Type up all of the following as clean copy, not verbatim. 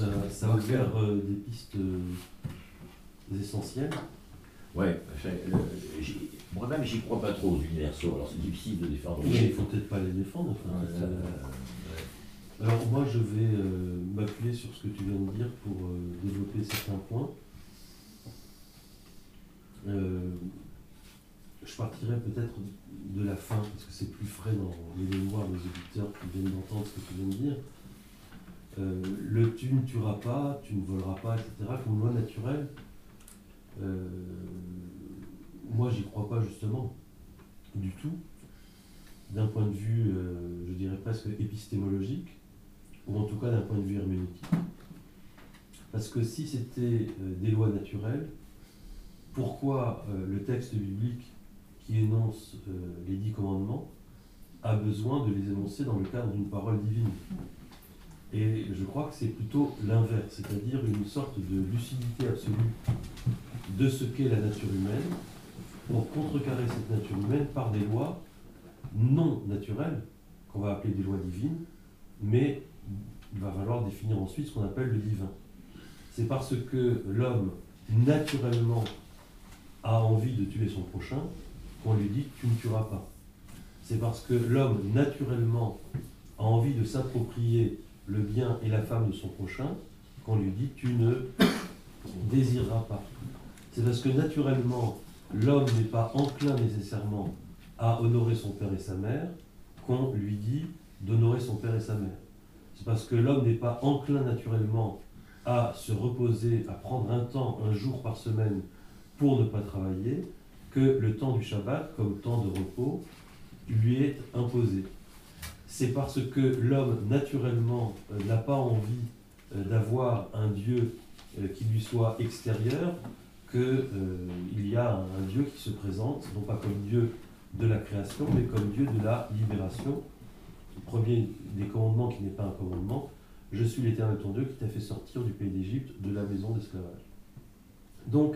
ça a ouvert des pistes essentielles. Ouais, moi-même j'y crois pas trop aux universaux, alors c'est difficile de défendre. Oui, il ne faut peut-être pas les défendre. Enfin, alors moi je vais m'appuyer sur ce que tu viens de dire pour développer certains points. Je partirai peut-être de la fin, parce que c'est plus frais dans les mémoires des auditeurs qui viennent d'entendre ce que tu viens de dire. Le tu ne tueras pas, tu ne voleras pas, etc., comme loi naturelle. Moi, j'y crois pas justement, du tout, d'un point de vue, je dirais presque épistémologique, ou en tout cas d'un point de vue herméneutique. Parce que si c'était des lois naturelles, pourquoi le texte biblique qui énonce les 10 commandements a besoin de les énoncer dans le cadre d'une parole divine? Et je crois que c'est plutôt l'inverse, c'est-à-dire une sorte de lucidité absolue de ce qu'est la nature humaine, pour contrecarrer cette nature humaine par des lois non naturelles, qu'on va appeler des lois divines, mais il va falloir définir ensuite ce qu'on appelle le divin. C'est parce que l'homme, naturellement, a envie de tuer son prochain, qu'on lui dit « tu ne tueras pas ». C'est parce que l'homme, naturellement, a envie de s'approprier le bien et la femme de son prochain, qu'on lui dit « tu ne désireras pas ». C'est parce que naturellement, l'homme n'est pas enclin nécessairement à honorer son père et sa mère, qu'on lui dit d'honorer son père et sa mère. C'est parce que l'homme n'est pas enclin naturellement à se reposer, à prendre un temps, un jour par semaine, pour ne pas travailler, que le temps du Shabbat, comme temps de repos, lui est imposé. C'est parce que l'homme, naturellement, n'a pas envie d'avoir un Dieu qui lui soit extérieur, qu'il y a un Dieu qui se présente, non pas comme Dieu de la création, mais comme Dieu de la libération. Le premier des commandements qui n'est pas un commandement, « Je suis l'Éternel ton Dieu qui t'a fait sortir du pays d'Égypte, de la maison d'esclavage ». Donc,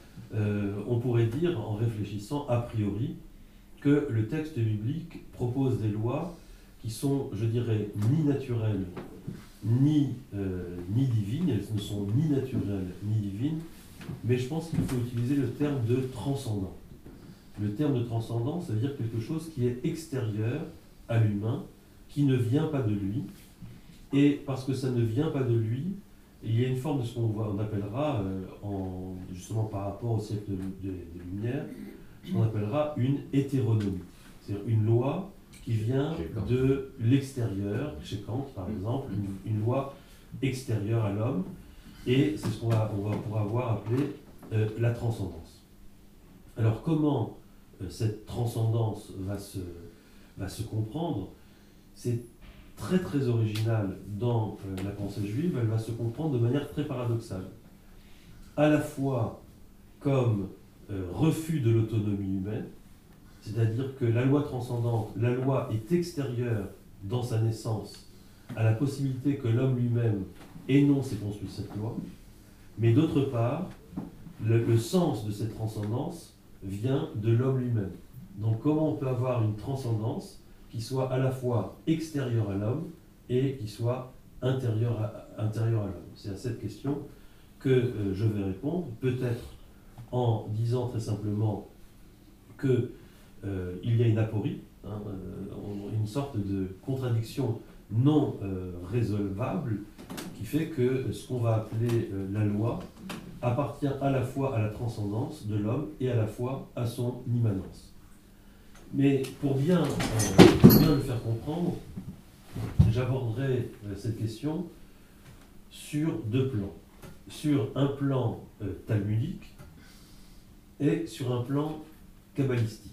on pourrait dire, en réfléchissant a priori, que le texte biblique propose des lois qui sont, je dirais, ni naturelles, ni divines. Elles ne sont ni naturelles, ni divines, mais je pense qu'il faut utiliser le terme de transcendant. Le terme de transcendant, ça veut dire quelque chose qui est extérieur à l'humain, qui ne vient pas de lui, et parce que ça ne vient pas de lui, il y a une forme de ce qu'on appellera, justement par rapport au siècle des Lumières, ce qu'on appellera une hétéronomie. C'est-à-dire une loi qui vient de l'extérieur, chez Kant par exemple, une loi extérieure à l'homme, et c'est ce qu'on va pouvoir appeler la transcendance. Alors comment cette transcendance va se comprendre? C'est très très original dans la pensée juive. Elle va se comprendre de manière très paradoxale. À la fois comme refus de l'autonomie humaine, c'est-à-dire que la loi transcendante, la loi est extérieure dans sa naissance à la possibilité que l'homme lui-même énonce et construit cette loi, mais d'autre part, le sens de cette transcendance vient de l'homme lui-même. Donc comment on peut avoir une transcendance qui soit à la fois extérieure à l'homme et qui soit intérieure à l'homme? C'est à cette question que je vais répondre, peut-être en disant très simplement qu'il y a une aporie, une sorte de contradiction non résolvable qui fait que ce qu'on va appeler la loi appartient à la fois à la transcendance de l'homme et à la fois à son immanence. Mais pour bien le faire comprendre, j'aborderai cette question sur deux plans. Sur un plan talmudique et sur un plan kabbalistique.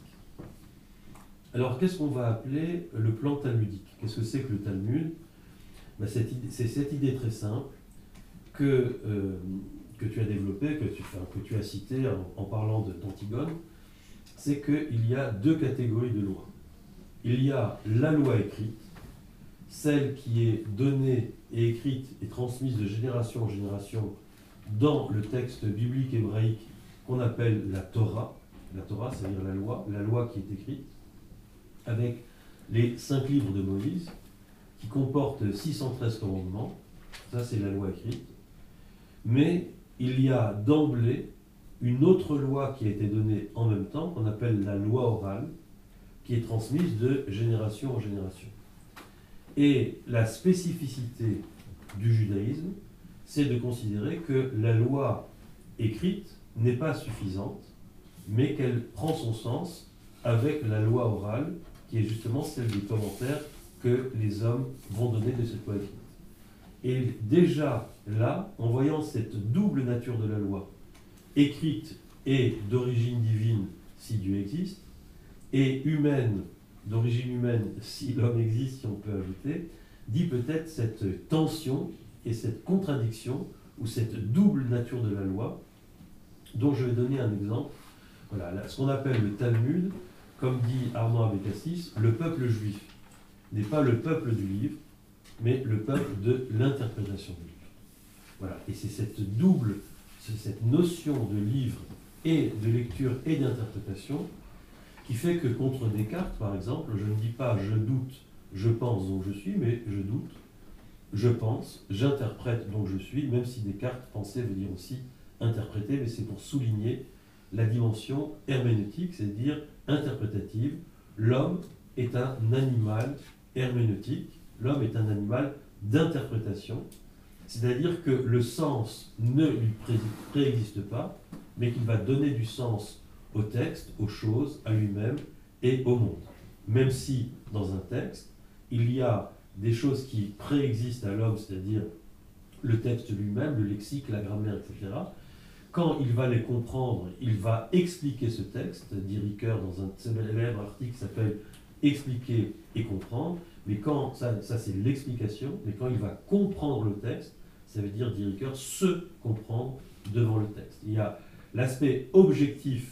Alors, qu'est-ce qu'on va appeler le plan talmudique? Qu'est-ce que c'est que le Talmud? C'est cette idée très simple que tu as développée, que tu as citée en parlant d'Antigone, c'est qu'il y a deux catégories de lois. Il y a la loi écrite, celle qui est donnée et écrite et transmise de génération en génération dans le texte biblique hébraïque qu'on appelle la Torah. La Torah, c'est-à-dire la loi qui est écrite, avec les 5 livres de Moïse, qui comportent 613 commandements, Ça, c'est la loi écrite. Mais il y a d'emblée une autre loi qui a été donnée en même temps, qu'on appelle la loi orale, qui est transmise de génération en génération. Et la spécificité du judaïsme, c'est de considérer que la loi écrite n'est pas suffisante, mais qu'elle prend son sens avec la loi orale, qui est justement celle des commentaires que les hommes vont donner de cette loi écrite. Et déjà là, en voyant cette double nature de la loi, écrite et d'origine divine si Dieu existe, et humaine, d'origine humaine si l'homme existe, si on peut ajouter, dit peut-être cette tension et cette contradiction, ou cette double nature de la loi, dont je vais donner un exemple. Voilà, ce qu'on appelle le Talmud, comme dit Armand Abécassis, le peuple juif n'est pas le peuple du livre, mais le peuple de l'interprétation du livre. Voilà, et c'est cette notion de livre et de lecture et d'interprétation qui fait que contre Descartes, par exemple, je ne dis pas je doute, je pense donc je suis, mais je doute, je pense, j'interprète donc je suis, même si Descartes penser veut dire aussi interpréter, mais c'est pour souligner la dimension herméneutique, c'est-à-dire interprétative. L'homme est un animal herméneutique, l'homme est un animal d'interprétation, c'est-à-dire que le sens ne lui préexiste pas, mais qu'il va donner du sens au texte, aux choses, à lui-même et au monde. Même si, dans un texte, il y a des choses qui préexistent à l'homme, c'est-à-dire le texte lui-même, le lexique, la grammaire, etc. Quand il va les comprendre, il va expliquer ce texte, dit Ricoeur dans un célèbre article qui s'appelle « Expliquer et comprendre », mais quand, ça c'est l'explication, mais quand il va comprendre le texte, ça veut dire, dit Ricoeur, se comprendre devant le texte. Il y a l'aspect objectif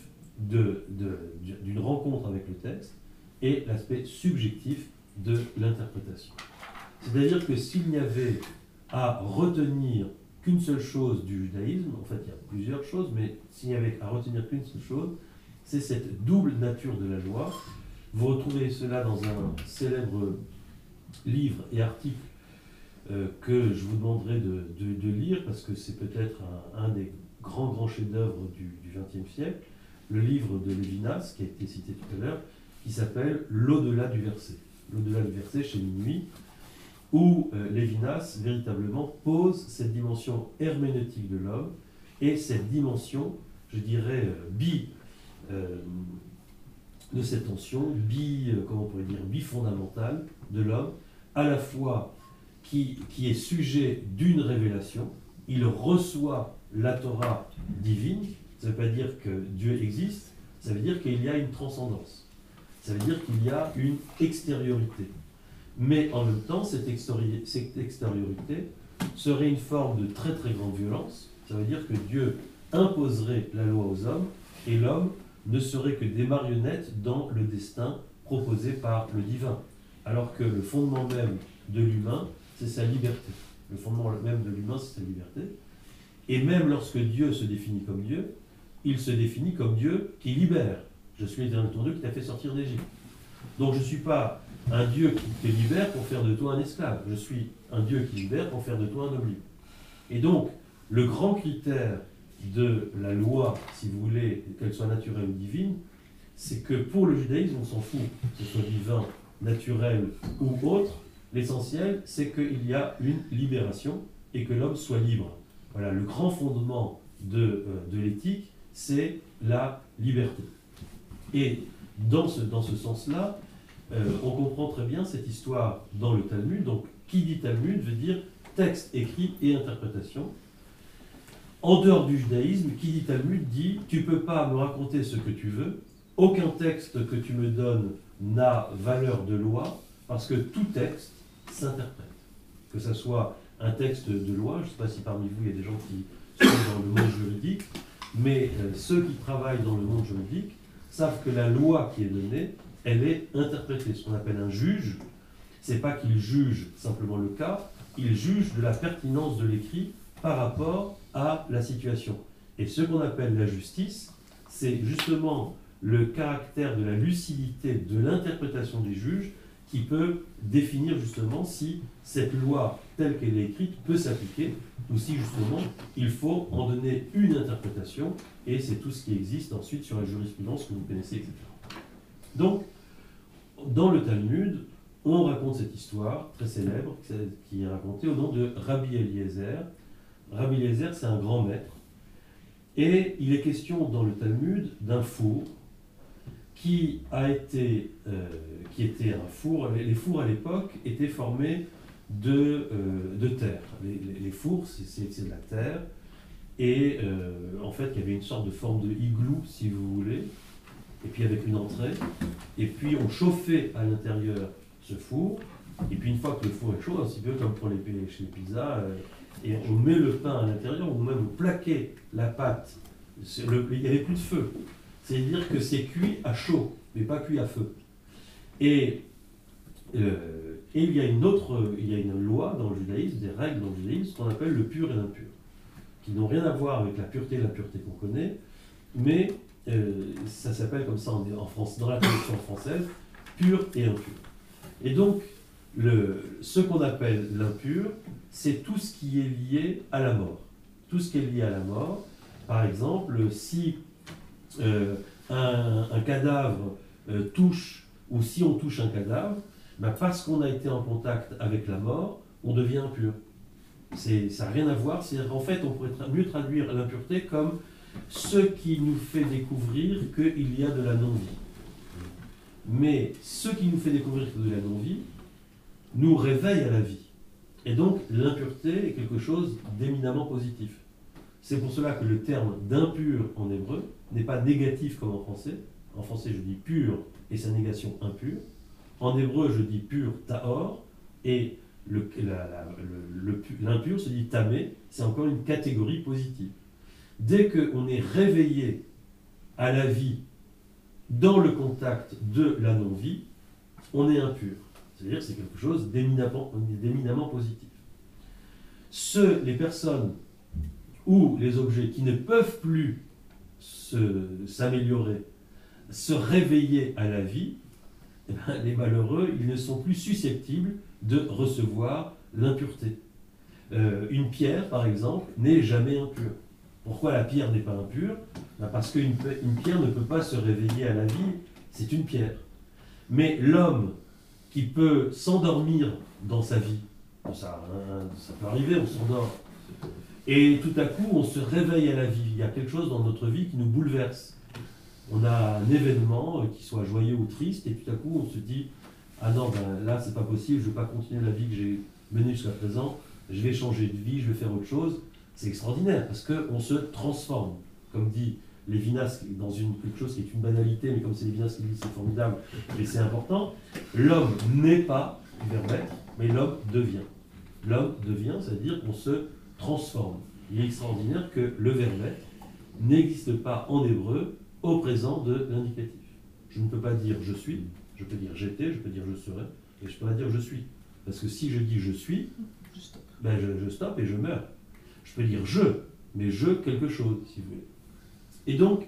d'une rencontre avec le texte et l'aspect subjectif de l'interprétation. C'est-à-dire que s'il n'y avait à retenir qu'une seule chose du judaïsme, en fait il y a plusieurs choses, mais s'il n'y avait à retenir qu'une seule chose, c'est cette double nature de la loi. Vous retrouvez cela dans un célèbre livre et article que je vous demanderai de lire, parce que c'est peut-être un des grands chefs-d'œuvre du XXe siècle, le livre de Lévinas, qui a été cité tout à l'heure, qui s'appelle « L'au-delà du verset ». L'au-delà du verset chez Minuit, où Lévinas véritablement pose cette dimension herméneutique de l'homme et cette dimension, je dirais, de cette tension, comment on pourrait dire, bifondamentale de l'homme, à la fois qui est sujet d'une révélation, il reçoit la Torah divine, ça ne veut pas dire que Dieu existe, ça veut dire qu'il y a une transcendance, ça veut dire qu'il y a une extériorité. Mais en même temps, cette extériorité serait une forme de très grande violence, ça veut dire que Dieu imposerait la loi aux hommes, et l'homme ne serait que des marionnettes dans le destin proposé par le divin. Alors que le fondement même de l'humain, c'est sa liberté. Le fondement même de l'humain, c'est sa liberté. Et même lorsque Dieu se définit comme Dieu, il se définit comme Dieu qui libère. Je suis l'éternel ton Dieu qui t'a fait sortir d'Égypte. Donc je ne suis pas un Dieu qui te libère pour faire de toi un esclave. Je suis un Dieu qui libère pour faire de toi un homme libre. Et donc, le grand critère de la loi, si vous voulez, qu'elle soit naturelle ou divine, c'est que pour le judaïsme, on s'en fout, que ce soit divin, naturel ou autre, l'essentiel, c'est qu'il y a une libération et que l'homme soit libre. Voilà, le grand fondement de l'éthique, c'est la liberté. Et dans ce sens-là, on comprend très bien cette histoire dans le Talmud. Donc, qui dit Talmud veut dire texte écrit et interprétation. En dehors du judaïsme, qui dit Talmud dit « tu ne peux pas me raconter ce que tu veux, aucun texte que tu me donnes n'a valeur de loi, parce que tout texte s'interprète. » Que ce soit un texte de loi, je ne sais pas si parmi vous il y a des gens qui sont dans le monde juridique, mais ceux qui travaillent dans le monde juridique savent que la loi qui est donnée, elle est interprétée. Ce qu'on appelle un juge, c'est pas qu'il juge simplement le cas, il juge de la pertinence de l'écrit par rapport à la situation. Et ce qu'on appelle la justice, c'est justement le caractère de la lucidité de l'interprétation du juge qui peut définir justement si cette loi telle qu'elle est écrite peut s'appliquer, ou si justement il faut en donner une interprétation, et c'est tout ce qui existe ensuite sur la jurisprudence que vous connaissez, etc. Donc, dans le Talmud, on raconte cette histoire très célèbre qui est racontée au nom de Rabbi Eliezer. Rabbi Eliezer, c'est un grand maître, et il est question dans le Talmud d'un four qui était un four. Les fours à l'époque étaient formés de terre. Les fours, c'est de la terre, et en fait, il y avait une sorte de forme de igloo, si vous voulez, et puis avec une entrée, et puis on chauffait à l'intérieur ce four, et puis une fois que le four est chaud, un petit peu comme pour chez les pizzas, et on met le pain à l'intérieur, ou même on plaquait la pâte, il n'y avait plus de feu. C'est-à-dire que c'est cuit à chaud, mais pas cuit à feu. Et il y a une loi dans le judaïsme, des règles dans le judaïsme, qu'on appelle le pur et l'impur, qui n'ont rien à voir avec la pureté et l'impureté qu'on connaît, mais ça s'appelle comme ça en France, dans la traduction française, pur et impur. Et donc, ce qu'on appelle l'impur, c'est tout ce qui est lié à la mort. Tout ce qui est lié à la mort. Par exemple, si un cadavre touche, ou si on touche un cadavre, parce qu'on a été en contact avec la mort, on devient impur. Ça n'a rien à voir. En fait, on pourrait mieux traduire l'impureté comme ce qui nous fait découvrir qu'il y a de la non-vie. Mais ce qui nous fait découvrir qu'il y a de la non-vie nous réveille à la vie. Et donc, l'impureté est quelque chose d'éminemment positif. C'est pour cela que le terme d'impur en hébreu n'est pas négatif comme en français. En français, je dis pur et sa négation impur. En hébreu, je dis pur tahor, et l'impur se dit tamé, c'est encore une catégorie positive. Dès qu'on est réveillé à la vie dans le contact de la non-vie, on est impur. C'est-à-dire que c'est quelque chose d'éminemment positif. Les personnes ou les objets qui ne peuvent plus s'améliorer, se réveiller à la vie, les malheureux, ils ne sont plus susceptibles de recevoir l'impureté. Une pierre, par exemple, n'est jamais impure. Pourquoi la pierre n'est pas impure ? Parce qu'une pierre ne peut pas se réveiller à la vie, c'est une pierre. Mais l'homme qui peut s'endormir dans sa vie, ça peut arriver, on s'endort, et tout à coup on se réveille à la vie, il y a quelque chose dans notre vie qui nous bouleverse. On a un événement, qui soit joyeux ou triste, et tout à coup on se dit « Ah non, là c'est pas possible, je ne vais pas continuer la vie que j'ai menée jusqu'à présent, je vais changer de vie, je vais faire autre chose ». C'est extraordinaire, parce qu'on se transforme. Comme dit Lévinas, dans quelque chose qui est une banalité, mais comme c'est Lévinas qui dit c'est formidable, et c'est important, l'homme n'est pas vermètre, mais l'homme devient. L'homme devient, c'est-à-dire qu'on se transforme. Il est extraordinaire que le vermètre n'existe pas en hébreu au présent de l'indicatif. Je ne peux pas dire je suis, je peux dire j'étais, je peux dire je serai, et je ne peux pas dire je suis. Parce que si je dis je suis, je stoppe et je meurs. Je peux dire je, mais je quelque chose, si vous voulez. Et donc,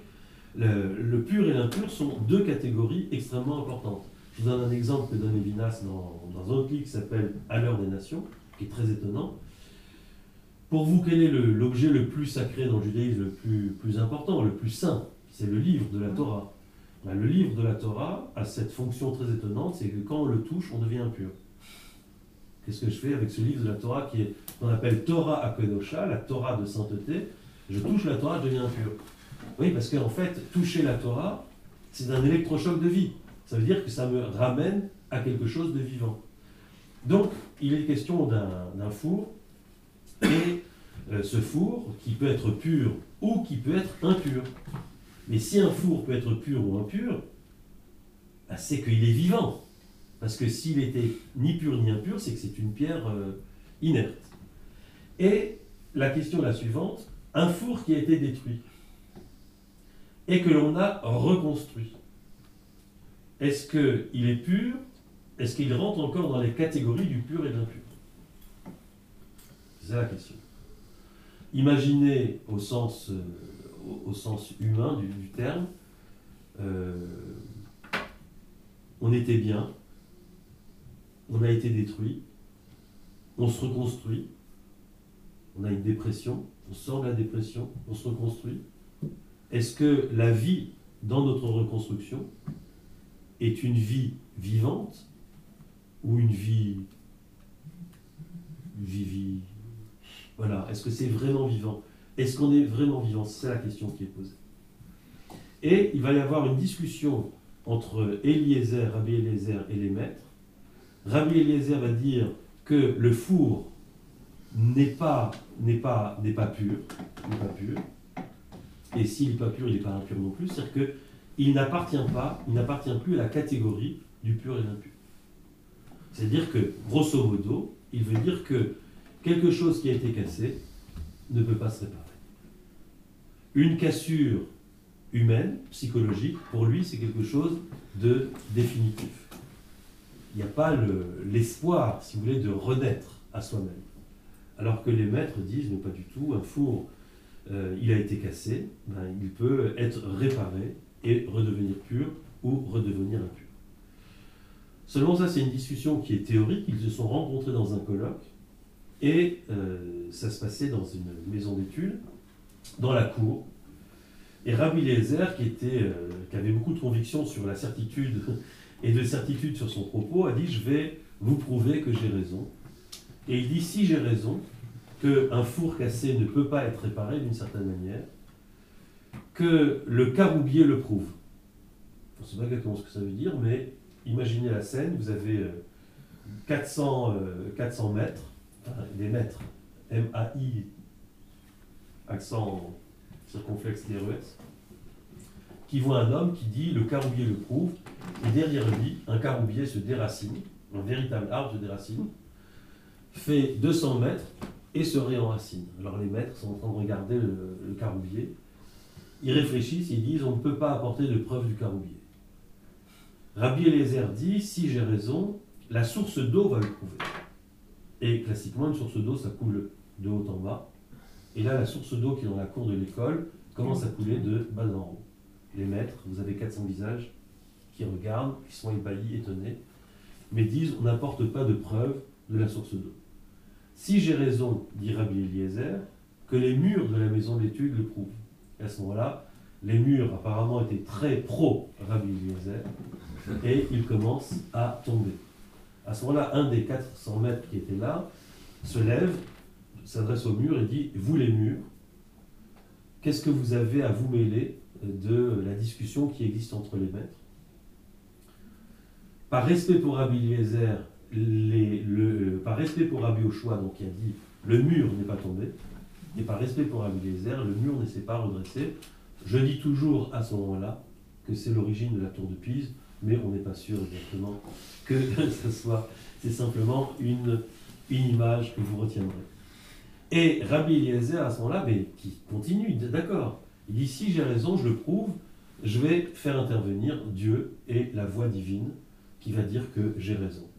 le pur et l'impur sont deux catégories extrêmement importantes. Je vous donne un exemple que donne Lévinas dans un autre livre qui s'appelle « À l'heure des nations », qui est très étonnant. Pour vous, quel est l'objet le plus sacré dans le judaïsme, le plus important, le plus saint ? C'est le livre de la Torah. Le livre de la Torah a cette fonction très étonnante, c'est que quand on le touche, on devient impur. Qu'est-ce que je fais avec ce livre de la Torah qu'on appelle Torah Akedosha, la Torah de sainteté ? Je touche la Torah, je deviens impur. Oui, parce qu'en fait, toucher la Torah, c'est un électrochoc de vie. Ça veut dire que ça me ramène à quelque chose de vivant. Donc, il est question d'un four, et ce four, qui peut être pur ou qui peut être impur. Mais si un four peut être pur ou impur, c'est qu'il est vivant. Parce que s'il était ni pur ni impur, c'est que c'est une pierre inerte. Et la question est la suivante, un four qui a été détruit et que l'on a reconstruit, est-ce qu'il est pur? Est-ce qu'il rentre encore dans les catégories du pur et de l'impur? C'est ça la question. Imaginez au sens humain du terme, on était bien, on a été détruit, on se reconstruit, on a une dépression, on sort de la dépression, on se reconstruit. Est-ce que la vie dans notre reconstruction est une vie vivante ou une vie... Voilà, est-ce que c'est vraiment vivant? Est-ce qu'on est vraiment vivant? C'est la question qui est posée. Et il va y avoir une discussion entre Eliezer, Rabbi Eliezer et les maîtres. Rabbi Eliezer va dire que le four n'est pas pur, et s'il n'est pas pur, il n'est pas impur non plus, c'est-à-dire qu'il n'appartient plus à la catégorie du pur et de l'impur. C'est-à-dire que, grosso modo, il veut dire que quelque chose qui a été cassé ne peut pas se réparer. Une cassure humaine, psychologique, pour lui, c'est quelque chose de définitif. Il n'y a pas l'espoir, si vous voulez, de renaître à soi-même. Alors que les maîtres disent, mais pas du tout, un four, il a été cassé, il peut être réparé et redevenir pur ou redevenir impur. Seulement ça, c'est une discussion qui est théorique. Ils se sont rencontrés dans un colloque et ça se passait dans une maison d'études, dans la cour. Et Rabbi Eliezer, qui avait beaucoup de conviction sur la certitude et de certitude sur son propos, a dit « Je vais vous prouver que j'ai raison ». Et il dit « Si j'ai raison, qu'un four cassé ne peut pas être réparé d'une certaine manière, que le caroubier le prouve ». Je ne sais pas exactement ce que ça veut dire, mais imaginez la scène, vous avez 400 mètres, enfin, des mètres, M-A-I, accent circonflexe DRES, qui voit un homme qui dit « le caroubier le prouve », et derrière lui, un caroubier se déracine, un véritable arbre se déracine, fait 200 mètres et se réenracine. Alors les maîtres sont en train de regarder le caroubier, ils réfléchissent, ils disent « on ne peut pas apporter de preuve du caroubier ». Rabbi Eliezer dit « si j'ai raison, la source d'eau va le prouver ». Et classiquement, une source d'eau, ça coule de haut en bas. Et là, la source d'eau qui est dans la cour de l'école commence à couler de bas en haut. Les maîtres, vous avez 400 visages qui regardent, qui sont ébahis, étonnés, mais disent on n'apporte pas de preuve de la source d'eau. Si j'ai raison, dit Rabbi Eliezer, que les murs de la maison d'études le prouvent. Et à ce moment-là, les murs apparemment étaient très pro Rabbi Eliezer et ils commencent à tomber. À ce moment-là, un des 400 maîtres qui était là se lève, s'adresse au mur et dit « Vous les murs, qu'est-ce que vous avez à vous mêler de la discussion qui existe entre les maîtres ?» Par respect pour Rabbi Eliezer, par respect pour Rabbi Yoshua, donc qui a dit « Le mur n'est pas tombé », et par respect pour Rabbi Eliezer, le mur ne s'est pas redressé. Je dis toujours à ce moment-là que c'est l'origine de la tour de Pise, mais on n'est pas sûr exactement que ce soit. C'est simplement une image que vous retiendrez. Et Rabbi Eliezer, à ce moment-là, mais qui continue, d'accord. Il dit, si j'ai raison, je le prouve, je vais faire intervenir Dieu et la voix divine qui va dire que j'ai raison.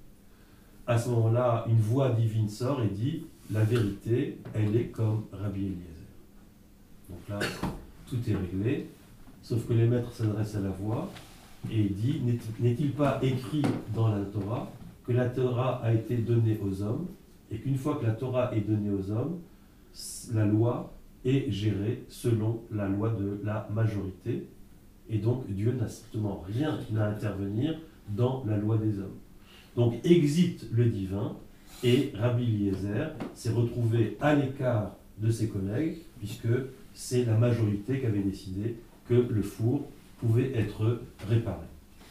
À ce moment-là, une voix divine sort et dit, la vérité, elle est comme Rabbi Eliezer. Donc là, tout est réglé, sauf que les maîtres s'adressent à la voix et il dit, n'est-il pas écrit dans la Torah que la Torah a été donnée aux hommes et qu'une fois que la Torah est donnée aux hommes, la loi est gérée selon la loi de la majorité et donc Dieu n'a strictement rien à intervenir dans la loi des hommes. Donc exit le divin et Rabbi Eliezer s'est retrouvé à l'écart de ses collègues puisque c'est la majorité qui avait décidé que le four pouvait être réparé.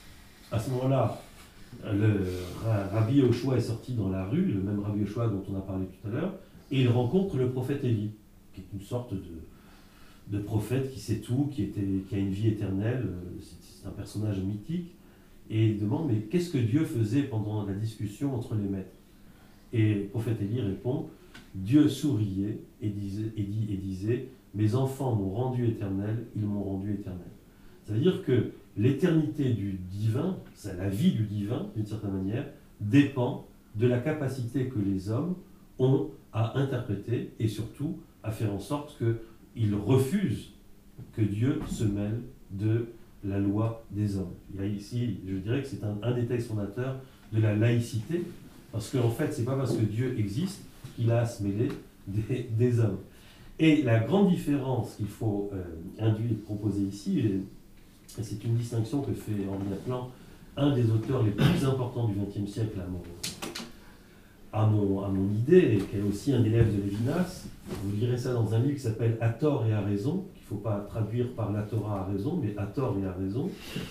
À ce moment-là, le Rabbi Yoshua est sorti dans la rue, le même Rabbi Yoshua dont on a parlé tout à l'heure, et il rencontre le prophète Élie, qui est une sorte de prophète qui sait tout, qui a une vie éternelle, c'est un personnage mythique, et il demande, mais qu'est-ce que Dieu faisait pendant la discussion entre les maîtres? Et le prophète Élie répond, Dieu souriait et disait, mes enfants m'ont rendu éternel, ils m'ont rendu éternel. Ça veut dire que l'éternité du divin, c'est la vie du divin, d'une certaine manière, dépend de la capacité que les hommes ont à interpréter et surtout à faire en sorte qu'ils refusent que Dieu se mêle de la loi des hommes. Il y a ici, je dirais que c'est un des textes fondateurs de la laïcité, Parce qu'en fait, c'est pas parce que Dieu existe qu'il a à se mêler des hommes. Et la grande différence qu'il faut induire, proposer ici, et c'est une distinction que fait Henri Atlan, un des auteurs les plus importants du XXe siècle à mon idée, et qui est aussi un élève de Lévinas. Vous lirez ça dans un livre qui s'appelle À tort et à raison, qu'il ne faut pas traduire par la Torah à raison, mais à tort et à raison,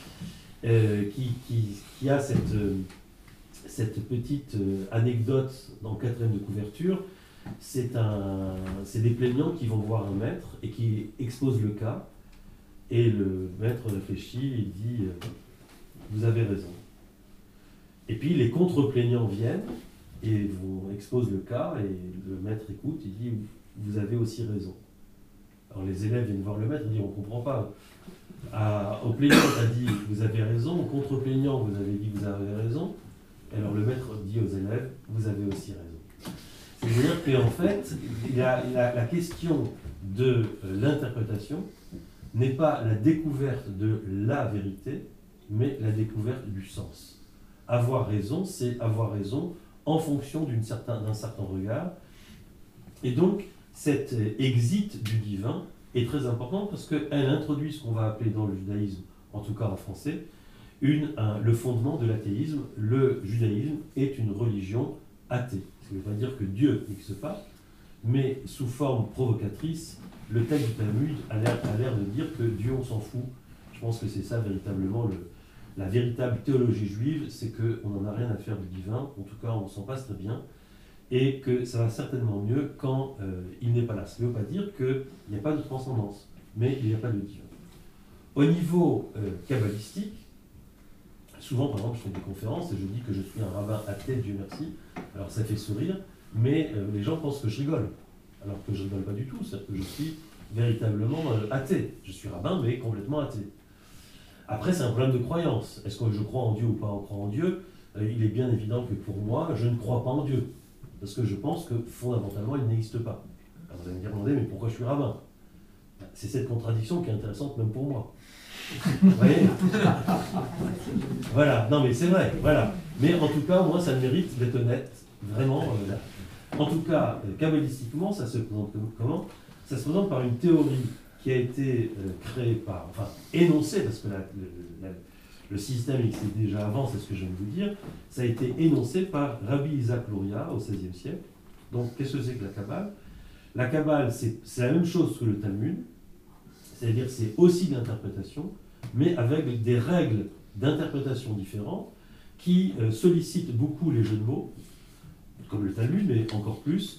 qui a cette petite anecdote dans le quatrième de couverture. C'est des plaignants qui vont voir un maître et qui exposent le cas, et le maître réfléchit et dit vous avez raison. Et puis les contre-plaignants viennent et exposent le cas, et le maître écoute et dit vous avez aussi raison. Alors les élèves viennent voir le maître et disent on ne comprend pas. Au plaignant on a dit vous avez raison, au contre-plaignant vous avez dit vous avez raison. Alors le maître dit aux élèves vous avez aussi raison. C'est-à-dire qu'en fait, la question de l'interprétation n'est pas la découverte de la vérité, mais la découverte du sens. Avoir raison, c'est avoir raison en fonction d'un certain regard. Et donc, cette exit du divin est très importante parce qu'elle introduit ce qu'on va appeler dans le judaïsme, en tout cas en français, le fondement de l'athéisme. Le judaïsme est une religion athée. Ce qui ne veut pas dire que Dieu n'existe pas, mais sous forme provocatrice, le texte du Talmud a l'air de dire que Dieu, on s'en fout. Je pense que c'est ça véritablement la véritable théologie juive, c'est qu'on n'en a rien à faire du divin, en tout cas on s'en passe très bien, et que ça va certainement mieux quand il n'est pas là. Ça ne veut pas dire qu'il n'y a pas de transcendance, mais il n'y a pas de divin. Au niveau kabbalistique, souvent par exemple je fais des conférences et je dis que je suis un rabbin athée, Dieu merci, alors ça fait sourire, mais les gens pensent que je rigole, alors que je ne rigole pas du tout, c'est-à-dire que je suis véritablement athée. Je suis rabbin, mais complètement athée. Après, c'est un problème de croyance. Est-ce que je crois en Dieu ou pas en Dieu? Il est bien évident que pour moi, je ne crois pas en Dieu. Parce que je pense que fondamentalement, il n'existe pas. Alors vous allez me dire, mais pourquoi je suis rabbin? C'est cette contradiction qui est intéressante même pour moi. Vous voyez? Voilà, non mais c'est vrai, voilà. Mais en tout cas, moi, ça mérite d'être honnête, vraiment. En tout cas, kabbalistiquement, ça se présente comment? Ça se présente par une théorie qui a été créée énoncée, parce que le système existait déjà avant, c'est ce que je viens de vous dire, ça a été énoncé par Rabbi Isaac Luria au XVIe siècle. Donc, qu'est-ce que c'est que la Kabbale? La Kabbale, c'est la même chose que le Talmud, c'est-à-dire c'est aussi de l'interprétation, mais avec des règles d'interprétation différentes qui sollicitent beaucoup les jeux de mots, comme le Talmud, mais encore plus,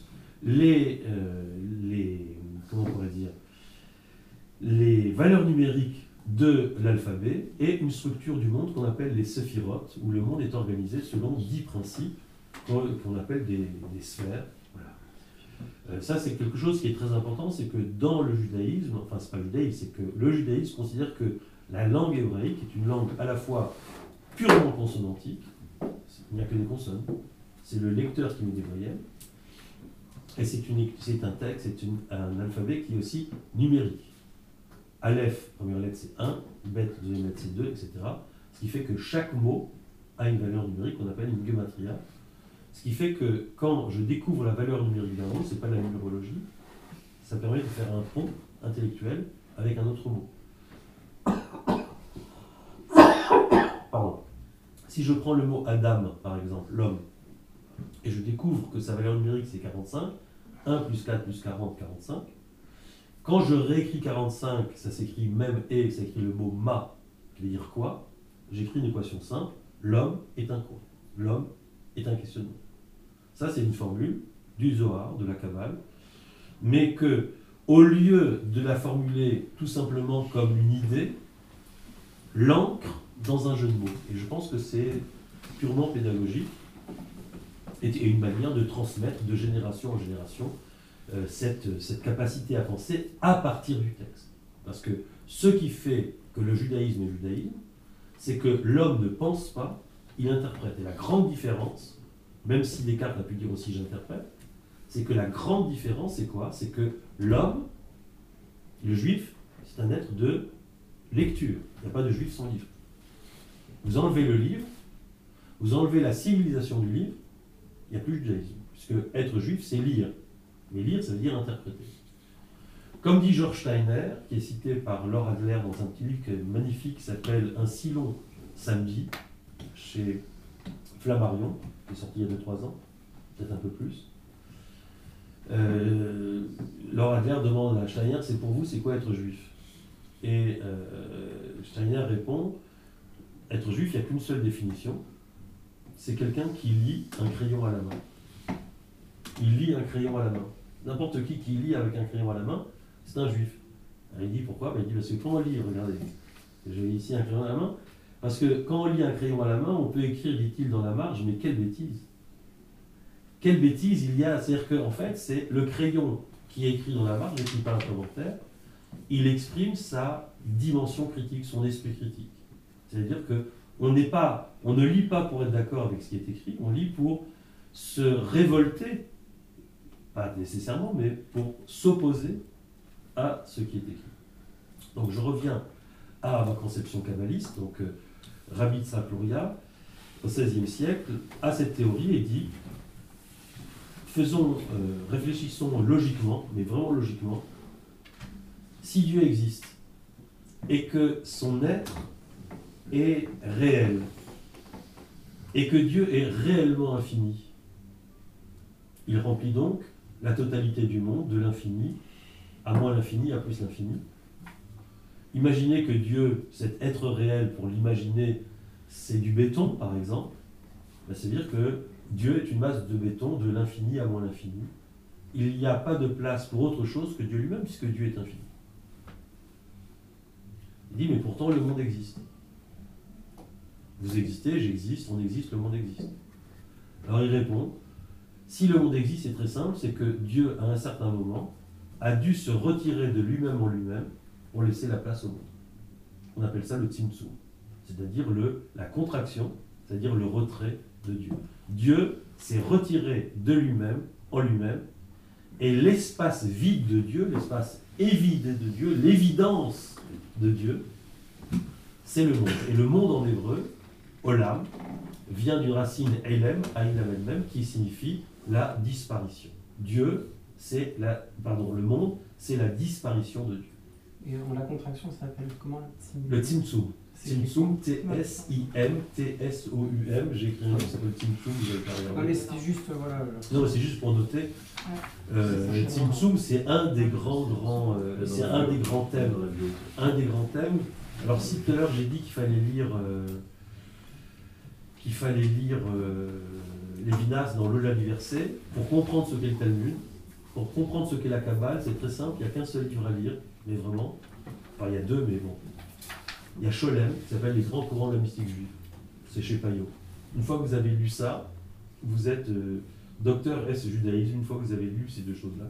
comment on pourrait dire, les valeurs numériques de l'alphabet et une structure du monde qu'on appelle les séphirotes, où le monde est organisé selon 10 principes qu'on appelle des sphères. Voilà. Ça, c'est quelque chose qui est très important, c'est que dans le judaïsme, enfin, c'est pas le judaïsme, c'est que le judaïsme considère que la langue hébraïque est une langue à la fois purement consonantique, il n'y a que des consonnes, c'est le lecteur qui met des voyelles, et c'est un texte, c'est un alphabet qui est aussi numérique. Aleph, première lettre, c'est 1, Bet, deuxième lettre, c'est 2, etc. Ce qui fait que chaque mot a une valeur numérique qu'on appelle une gematria. Ce qui fait que quand je découvre la valeur numérique d'un mot, ce n'est pas la numérologie, ça permet de faire un pont intellectuel avec un autre mot. Pardon. Si je prends le mot Adam, par exemple, l'homme, et je découvre que sa valeur numérique c'est 45, 1 plus 4 plus 40, 45, quand je réécris 45, ça s'écrit même et, ça écrit le mot ma, qui veut dire quoi, j'écris une équation simple, l'homme est un quoi? L'homme est un questionnement. Ça, c'est une formule du Zohar, de la Kabbale, mais que, au lieu de la formuler tout simplement comme une idée, l'ancre dans un jeu de mots. Et je pense que c'est purement pédagogique et une manière de transmettre de génération en génération cette capacité à penser à partir du texte. Parce que ce qui fait que le judaïsme est judaïsme, c'est que l'homme ne pense pas, il interprète. Et la grande différence, même si Descartes a pu dire aussi j'interprète, c'est que la grande différence, c'est quoi? C'est que l'homme, le juif, c'est un être de lecture. Il n'y a pas de juif sans livre. Vous enlevez le livre, vous enlevez la civilisation du livre, il n'y a plus de judaïsme. Puisque être juif, c'est lire. Mais lire, ça veut dire interpréter. Comme dit George Steiner, qui est cité par Laura Adler dans un petit livre magnifique qui s'appelle Un si long samedi, chez Flammarion, qui est sorti il y a 2-3 ans, peut-être un peu plus. Laura Adler demande à Steiner, c'est pour vous, c'est quoi être juif? Et Steiner répond, être juif, il n'y a qu'une seule définition, c'est quelqu'un qui lit un crayon à la main. Il lit un crayon à la main. N'importe qui lit avec un crayon à la main, c'est un juif. Alors il dit pourquoi? Il dit parce que quand on lit, regardez, j'ai ici un crayon à la main, parce que quand on lit un crayon à la main, on peut écrire, dit-il dans la marge, mais quelle bêtise! Quelle bêtise il y a! C'est-à-dire qu'en fait, c'est le crayon qui est écrit dans la marge, écrit par un commentaire, il exprime sa dimension critique, son esprit critique. C'est-à-dire qu'on ne lit pas pour être d'accord avec ce qui est écrit, on lit pour se révolter, pas nécessairement, mais pour s'opposer à ce qui est écrit. Donc je reviens à ma conception kabbaliste, donc Rabbi Tzrak Luria, au XVIe siècle, a cette théorie et dit réfléchissons logiquement, mais vraiment logiquement, si Dieu existe et que son être est réel et que Dieu est réellement infini, il remplit donc la totalité du monde, de l'infini à moins l'infini, à plus l'infini. Imaginez que Dieu, cet être réel, pour l'imaginer, c'est du béton, par exemple. C'est-à-dire que Dieu est une masse de béton de l'infini à moins l'infini. Il n'y a pas de place pour autre chose que Dieu lui-même, puisque Dieu est infini. Il dit, mais pourtant le monde existe. Vous existez, j'existe, on existe, le monde existe. Alors il répond, si le monde existe, c'est très simple, c'est que Dieu, à un certain moment, a dû se retirer de lui-même en lui-même pour laisser la place au monde. On appelle ça le tzimtzum, c'est-à-dire la contraction, c'est-à-dire le retrait de Dieu. Dieu s'est retiré de lui-même en lui-même, et l'espace vide de Dieu, l'espace évidé de Dieu, l'évidence de Dieu, c'est le monde. Et le monde en hébreu, olam, vient d'une racine elem, aïlam elle-même, qui signifie la disparition. Dieu, le monde, c'est la disparition de Dieu. Et la contraction s'appelle comment? Le tzimtzum. Tzimtzum, T-S-I-M, T-S-O-U-M. J'ai écrit un nom qui s'appelle Tzimtzum, vous avez pas regardé. Non, mais c'était juste, voilà. Non, mais c'est juste pour noter. Tzimtzum, c'est un des grands c'est un des grands thèmes. Un des grands thèmes. Alors, si tout à l'heure j'ai dit qu'il fallait lire Lévinas dans l'Olam Universé, pour comprendre ce qu'est le Talmud, pour comprendre ce qu'est la Kabbale, c'est très simple, il n'y a qu'un seul livre à lire, mais vraiment, enfin il y a deux, mais bon. Il y a Scholem, qui s'appelle Les grands courants de la mystique juive, c'est chez Payot. Une fois que vous avez lu ça, vous êtes docteur S judaïsme, une fois que vous avez lu ces deux choses-là.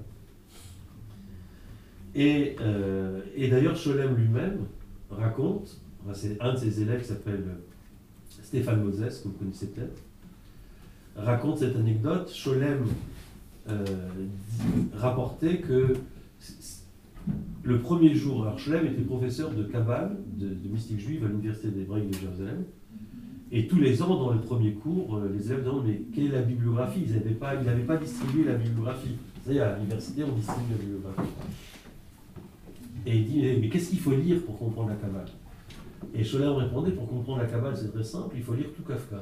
Et d'ailleurs, Scholem lui-même raconte, c'est un de ses élèves qui s'appelle Stéphane Moses, que vous connaissez peut-être, raconte cette anecdote. Scholem rapportait que le premier jour, alors Scholem était professeur de Kabbale, de mystique juive à l'université hébraïque de Jérusalem, et tous les ans, dans le premier cours, les élèves demandent mais quelle est la bibliographie? Ils n'avaient pas distribué la bibliographie. Vous savez, à l'université, on distribue la bibliographie. Et il dit mais qu'est-ce qu'il faut lire pour comprendre la Kabbale? Et Scholem répondait, pour comprendre la Kabbale, c'est très simple, il faut lire tout Kafka.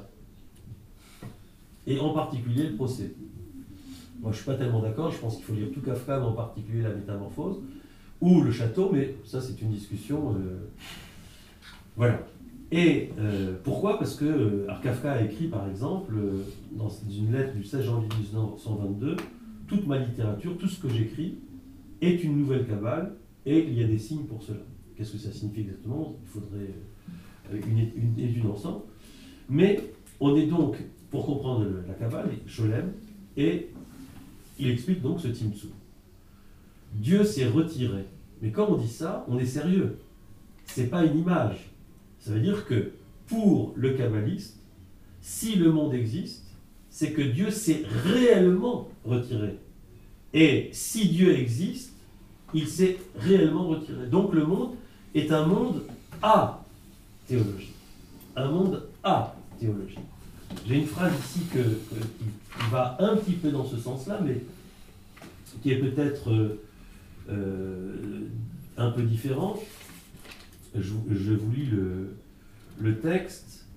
Et en particulier le procès. Moi, je ne suis pas tellement d'accord, je pense qu'il faut lire tout Kafka, mais en particulier la Métamorphose, ou le Château, mais ça, c'est une discussion. Voilà. Et pourquoi? Parce que Kafka a écrit, par exemple, dans une lettre du 16 janvier 1922, toute ma littérature, tout ce que j'écris, est une nouvelle Kabbale, et il y a des signes pour cela. Qu'est-ce que ça signifie exactement? Il faudrait une étude ensemble. Mais on est donc, pour comprendre la Kabbale, Scholem, et il explique donc ce tzimtzum. Dieu s'est retiré. Mais quand on dit ça, on est sérieux. C'est pas une image. Ça veut dire que pour le kabbaliste, si le monde existe, c'est que Dieu s'est réellement retiré. Et si Dieu existe, il s'est réellement retiré. Donc le monde est un monde athéologique. Un monde athéologique. J'ai une phrase ici qui va un petit peu dans ce sens-là, mais qui est peut-être un peu différente. Je vous lis le texte.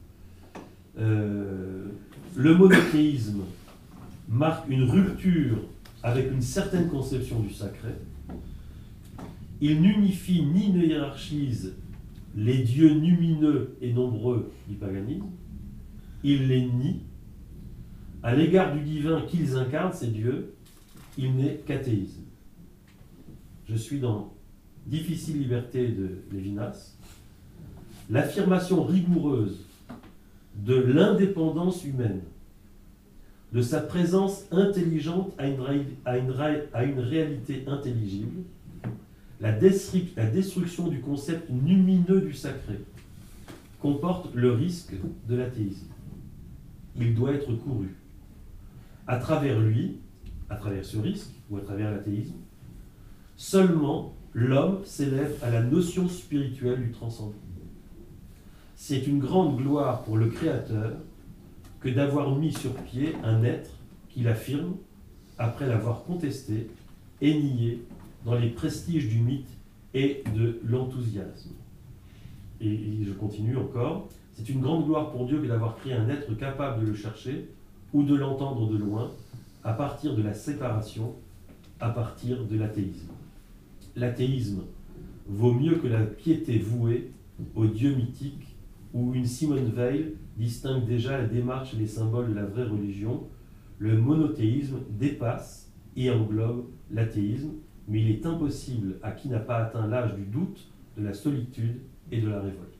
Le monothéisme marque une rupture avec une certaine conception du sacré. Il n'unifie ni ne hiérarchise les dieux lumineux et nombreux du paganisme. Il les nie. À l'égard du divin qu'ils incarnent, ces dieux, il n'est qu'athéisme. Je suis dans Difficile liberté de Lévinas. L'affirmation rigoureuse de l'indépendance humaine, de sa présence intelligente à une réalité intelligible, la destruction du concept lumineux du sacré comporte le risque de l'athéisme. Il doit être couru. À travers lui, à travers ce risque, ou à travers l'athéisme, seulement l'homme s'élève à la notion spirituelle du transcendant. C'est une grande gloire pour le Créateur que d'avoir mis sur pied un être qu'il affirme, après l'avoir contesté et nié dans les prestiges du mythe et de l'enthousiasme. Et je continue encore. C'est une grande gloire pour Dieu que d'avoir créé un être capable de le chercher ou de l'entendre de loin, à partir de la séparation, à partir de l'athéisme. L'athéisme vaut mieux que la piété vouée aux dieux mythiques, où une Simone Weil distingue déjà la démarche et les symboles de la vraie religion. Le monothéisme dépasse et englobe l'athéisme, mais il est impossible à qui n'a pas atteint l'âge du doute, de la solitude et de la révolte.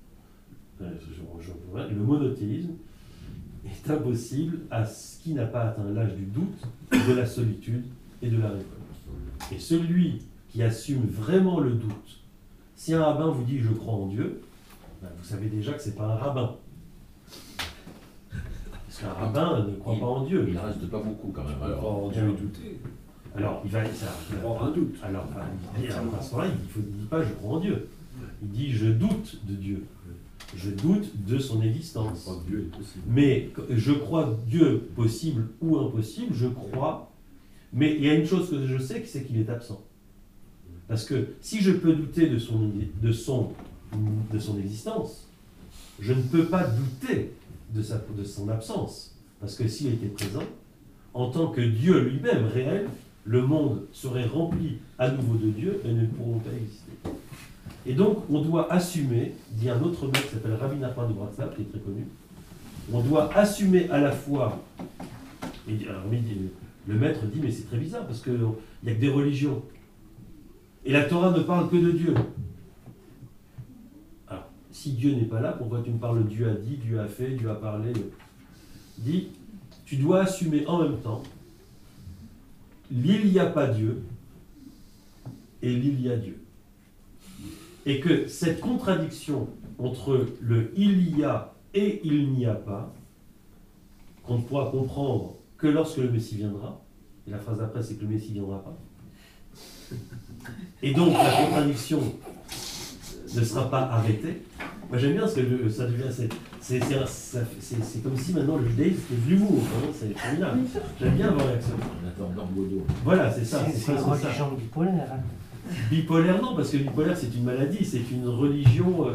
Le monothéisme est impossible à qui n'a pas atteint l'âge du doute, de la solitude et de la révolte. Et celui qui assume vraiment le doute, si un rabbin vous dit « je crois en Dieu », ben vous savez déjà que ce n'est pas un rabbin. Parce qu'un rabbin ne croit pas en Dieu. Il ne reste pas beaucoup quand même. Alors, en Dieu et douter. Alors, il va avoir un doute. Alors, à ce moment-là, il ne dit pas « je crois en Dieu ». Il dit « je doute de Dieu ». Je doute de son existence. Dieu est possible. Mais je crois Dieu possible ou impossible, je crois. Mais il y a une chose que je sais, c'est qu'il est absent. Parce que si je peux douter de son existence, je ne peux pas douter de son absence. Parce que s'il était présent, en tant que Dieu lui-même réel, le monde serait rempli à nouveau de Dieu et ne pourront pas exister. Et donc, on doit assumer, dit un autre maître qui s'appelle Rabbi Nachman de Bratslav, qui est très connu, on doit assumer à la fois, le maître dit, mais c'est très bizarre, parce qu'il n'y a que des religions. Et la Torah ne parle que de Dieu. Alors, si Dieu n'est pas là, pourquoi tu me parles Dieu a dit, Dieu a fait, Dieu a parlé? Dit, tu dois assumer en même temps l'il n'y a pas Dieu et l'il y a Dieu. Et que cette contradiction entre le il y a et il n'y a pas, qu'on ne pourra comprendre que lorsque le Messie viendra, et la phrase d'après c'est que le Messie ne viendra pas, et donc la contradiction ne sera pas arrêtée. Moi j'aime bien parce que ça devient, c'est comme si maintenant le judaïsme c'était de l'humour, hein, c'est formidable. J'aime bien avoir l'accent. En attendant Godot. Voilà, c'est ça. C'est une religion bipolaire. Hein. Bipolaire non, parce que bipolaire c'est une maladie, c'est une religion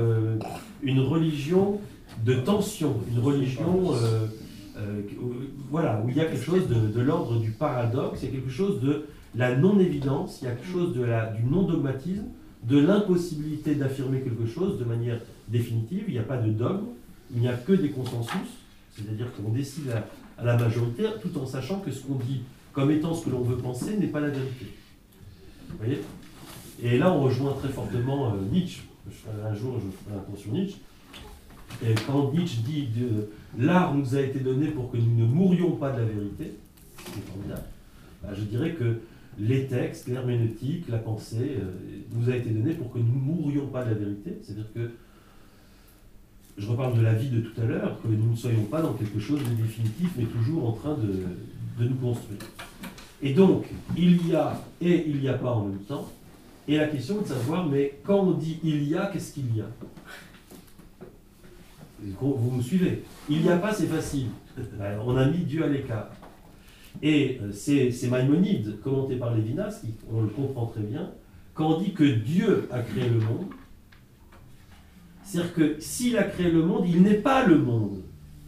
de tension, une religion voilà, où il y a quelque chose de l'ordre du paradoxe, il y a quelque chose de la non-évidence, il y a quelque chose du non-dogmatisme, de l'impossibilité d'affirmer quelque chose de manière définitive, il n'y a pas de dogme, il n'y a que des consensus, c'est-à-dire qu'on décide à la majorité tout en sachant que ce qu'on dit comme étant ce que l'on veut penser n'est pas la vérité. Vous voyez ? Et là, on rejoint très fortement Nietzsche. Un jour, je ferai un cours sur Nietzsche. Et quand Nietzsche dit « l'art nous a été donné pour que nous ne mourions pas de la vérité », c'est formidable, je dirais que les textes, l'herméneutique, la pensée, nous a été donné pour que nous ne mourions pas de la vérité. C'est-à-dire que, je reparle de la vie de tout à l'heure, que nous ne soyons pas dans quelque chose de définitif, mais toujours en train de nous construire. Et donc, il y a et il n'y a pas en même temps. Et la question est de savoir, mais quand on dit il y a, qu'est-ce qu'il y a? Vous me suivez? Il n'y a pas, c'est facile. On a mis Dieu à l'écart. Et c'est Maïmonide, commenté par Lévinas, on le comprend très bien, quand on dit que Dieu a créé le monde, c'est-à-dire que s'il a créé le monde, il n'est pas le monde.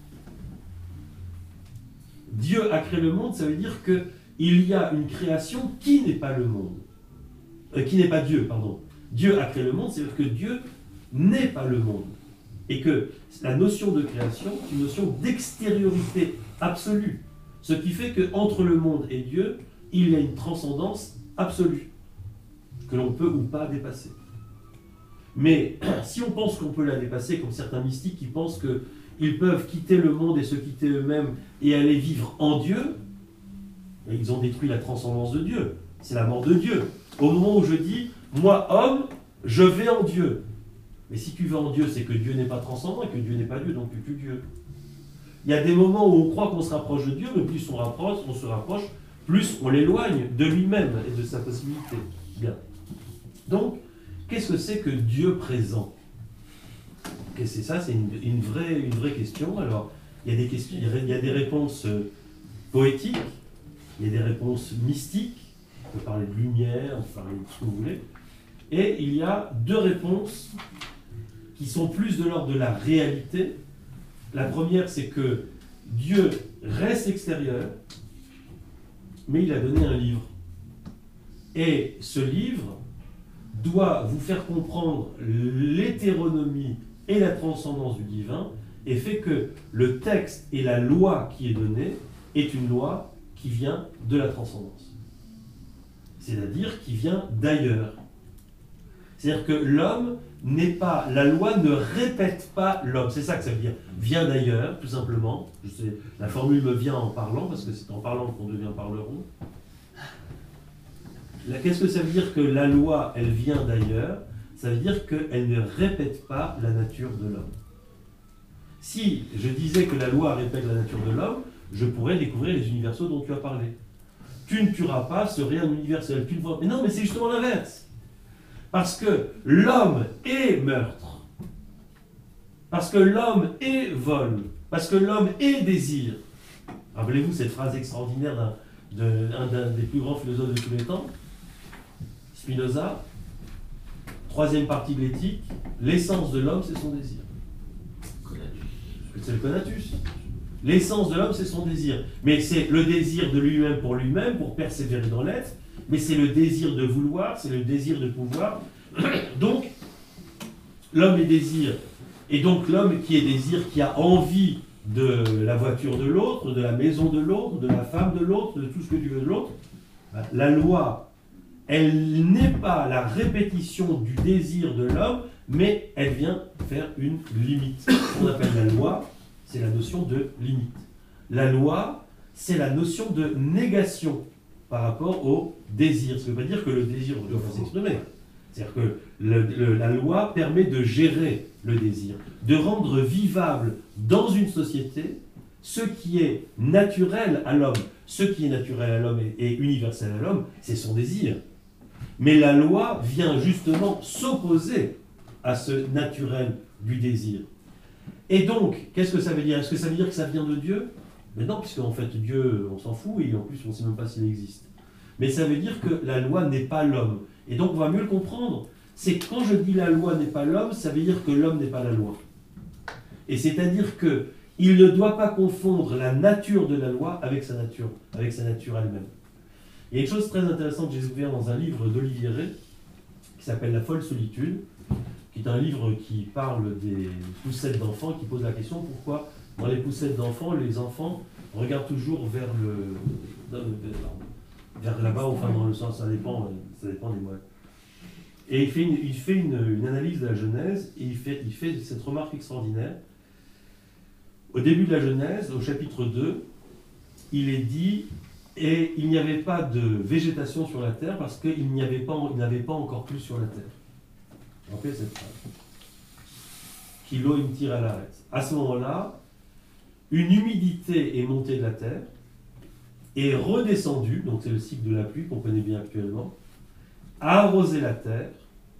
Dieu a créé le monde, ça veut dire qu'il y a une création qui n'est pas le monde. Qui n'est pas Dieu, pardon. Dieu a créé le monde, c'est-à-dire que Dieu n'est pas le monde. Et que la notion de création est une notion d'extériorité absolue. Ce qui fait qu'entre le monde et Dieu, il y a une transcendance absolue, que l'on peut ou pas dépasser. Mais si on pense qu'on peut la dépasser, comme certains mystiques qui pensent qu'ils peuvent quitter le monde et se quitter eux-mêmes et aller vivre en Dieu, et ils ont détruit la transcendance de Dieu. C'est la mort de Dieu. Au moment où je dis, moi homme, je vais en Dieu. Mais si tu vas en Dieu, c'est que Dieu n'est pas transcendant et que Dieu n'est pas Dieu, donc tu n'es plus Dieu. Il y a des moments où on croit qu'on se rapproche de Dieu, mais plus on se rapproche, plus on l'éloigne de lui-même et de sa possibilité. Bien. Donc, qu'est-ce que c'est que Dieu présent? Et c'est ça, c'est une vraie question. Alors, il y a des réponses poétiques, il y a des réponses mystiques, on peut parler de lumière, on peut parler de ce que vous voulez, et il y a deux réponses qui sont plus de l'ordre de la réalité. La première, c'est que Dieu reste extérieur, mais il a donné un livre. Et ce livre doit vous faire comprendre l'hétéronomie et la transcendance du divin, et fait que le texte et la loi qui est donnée est une loi qui vient de la transcendance. C'est-à-dire qui vient d'ailleurs. C'est-à-dire que l'homme n'est pas, la loi ne répète pas l'homme. C'est ça que ça veut dire. Vient d'ailleurs, tout simplement. La formule me vient en parlant, parce que c'est en parlant qu'on devient parleron. Qu'est-ce que ça veut dire que la loi, elle vient d'ailleurs? Ça veut dire qu'elle ne répète pas la nature de l'homme. Si je disais que la loi répète la nature de l'homme, je pourrais découvrir les universaux dont tu as parlé. Tu ne tueras pas serait un universel. Mais non, mais c'est justement l'inverse. Parce que l'homme est meurtre. Parce que l'homme est vol. Parce que l'homme est désir. Rappelez-vous cette phrase extraordinaire d'un des plus grands philosophes de tous les temps, Spinoza, troisième partie de l'éthique, l'essence de l'homme, c'est son désir. C'est le conatus. L'essence de l'homme, c'est son désir. Mais c'est le désir de lui-même, pour persévérer dans l'être, mais c'est le désir de vouloir, c'est le désir de pouvoir. Donc, l'homme est désir. Et donc, l'homme qui est désir, qui a envie de la voiture de l'autre, de la maison de l'autre, de la femme de l'autre, de tout ce que tu veux de l'autre, la loi, elle n'est pas la répétition du désir de l'homme, mais elle vient faire une limite. Ce qu'on appelle la loi, c'est la notion de limite. La loi, c'est la notion de négation par rapport au désir. Ce qui ne veut pas dire que le désir doit pas s'exprimer. C'est-à-dire que la loi permet de gérer le désir, de rendre vivable dans une société ce qui est naturel à l'homme. Ce qui est naturel à l'homme et universel à l'homme, c'est son désir. Mais la loi vient justement s'opposer à ce naturel du désir. Et donc, qu'est-ce que ça veut dire? Est-ce que ça veut dire que ça vient de Dieu? Mais non, puisqu'en fait, Dieu, on s'en fout, et en plus, on ne sait même pas s'il existe. Mais ça veut dire que la loi n'est pas l'homme. Et donc, on va mieux le comprendre. C'est que quand je dis la loi n'est pas l'homme, ça veut dire que l'homme n'est pas la loi. Et c'est-à-dire qu'il ne doit pas confondre la nature de la loi avec sa nature elle-même. Il y a une chose très intéressante que j'ai découvert dans un livre d'Olivier Rey, qui s'appelle La folle solitude, qui est un livre qui parle des poussettes d'enfants, qui pose la question pourquoi dans les poussettes d'enfants, les enfants regardent toujours vers là-bas, enfin dans le sens, ça dépend des mots. Et il fait une analyse de la Genèse, et il fait cette remarque extraordinaire. Au début de la Genèse, au chapitre 2, il est dit « Et il n'y avait pas de végétation sur la terre parce qu'il n'avait pas encore plu sur la terre. » Rappelez cette phrase. « Qui l'eau me tire à l'arrêt. » À ce moment-là, une humidité est montée de la terre, est redescendue, donc c'est le cycle de la pluie qu'on connaît bien actuellement, a arrosé la terre,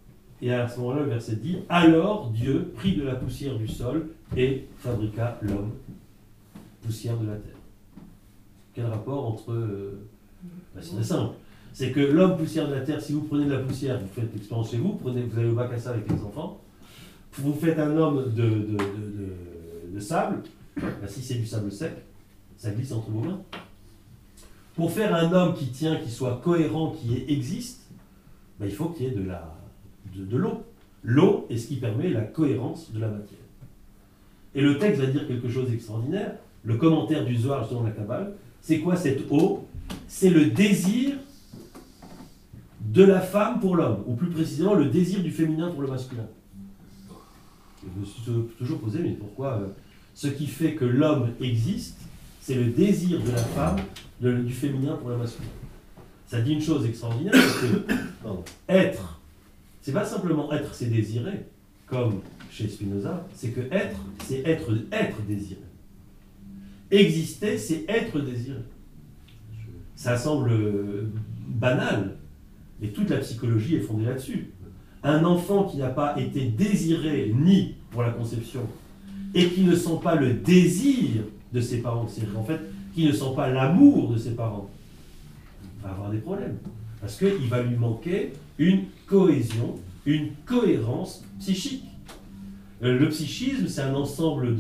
Et à ce moment-là, le verset dit « Alors Dieu prit de la poussière du sol et fabriqua l'homme, poussière de la terre. » Quel rapport entre... c'est très simple. C'est que l'homme poussière de la terre, si vous prenez de la poussière, vous faites l'expérience chez vous, vous allez au bac à sable avec les enfants, vous faites un homme de sable, ben, si c'est du sable sec, ça glisse entre vos mains. Pour faire un homme qui tient, qui soit cohérent, qui existe, ben, il faut qu'il y ait de l'eau. L'eau est ce qui permet la cohérence de la matière. Et le texte va dire quelque chose d'extraordinaire. Le commentaire du Zohar, justement, de la Kabbale, c'est quoi cette eau? C'est le désir de la femme pour l'homme, ou plus précisément le désir du féminin pour le masculin. Je me suis toujours posé, mais pourquoi ce qui fait que l'homme existe, c'est le désir de la femme, du féminin pour le masculin. Ça dit une chose extraordinaire, c'est que être, c'est pas simplement être, c'est désirer, comme chez Spinoza, c'est que être, c'est être désiré. Exister, c'est être désiré. Ça semble banal, et toute la psychologie est fondée là-dessus. Un enfant qui n'a pas été désiré ni pour la conception, et qui ne sent pas le désir de ses parents, c'est-à-dire en fait, qui ne sent pas l'amour de ses parents, va avoir des problèmes. Parce qu'il va lui manquer une cohésion, une cohérence psychique. Le psychisme, c'est un ensemble